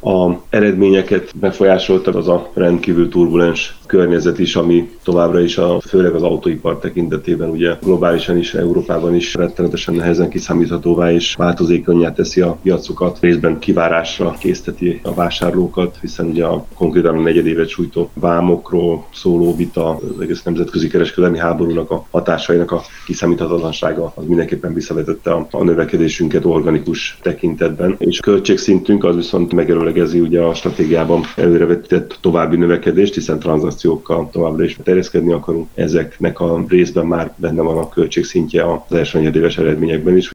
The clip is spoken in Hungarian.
A eredményeket befolyásolta az a rendkívül turbulens környezet is, ami továbbra is főleg az autóipar tekintetében ugye globálisan is, Európában is rettenetesen nehezen kiszámíthatóvá és változékonnyá teszi a piacokat, részben kivárásra készteti a vásárlókat, hiszen ugye konkrétan a negyedévet sújtó vámokról szóló vita, az egész nemzetközi kereskedelmi háborúnak a hatásainak a kiszámíthatatlansága az mindenképpen visszavetette a növekedésünket organikus tekintetben. És a költségszintünk az viszont megelőlegezi ugye a stratégiában előrevetített további növekedést, hiszen tranzakciókkal továbbra is terjeszkedni akarunk. Ezeknek a részben már benne van a költségszintje az első negyedéves eredményekben is.